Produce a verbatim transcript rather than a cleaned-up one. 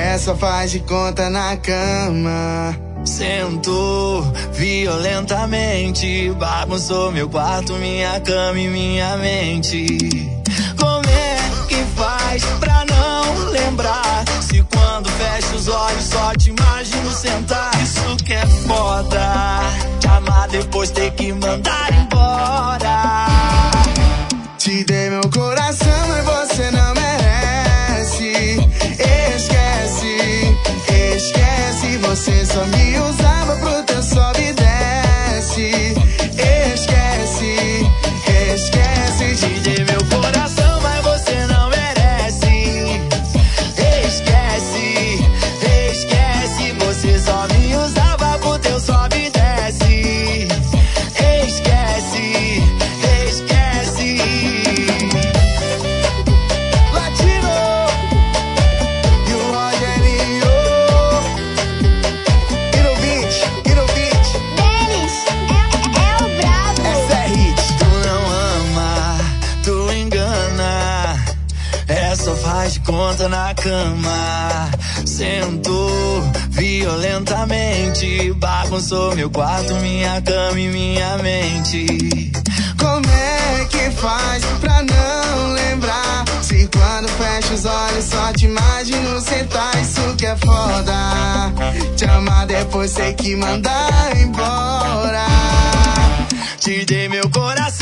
Essa faz de conta na cama. Sentou violentamente, bagunçou meu quarto, minha cama e minha mente. Como é que faz pra não lembrar? Se quando fecho os olhos só te imagino sentar. Isso que é foda, te amar depois ter que mandar embora. Te dei meu coração, mas você não merece. Esquece, esquece. Você só me usava pro teu sobe e desce. Esquece, esquece. Te dei meu coração, mas você não merece. Esquece, esquece. Você só me usava pro teu sobe e desce. Esquece, esquece. Latino e o Rogerinho. E no beat, e no beat. Denis é, é o brabo. Essa é hit. Tu não ama, tu engana. É só faz de conta na cama. Sentou violentamente, bagunçou meu quarto, minha cama e minha mente. Como é que faz pra não lembrar? Se quando fecho os olhos só te imagino sentar. Isso que é foda, te amar depois sei que mandar embora. Te dei meu coração.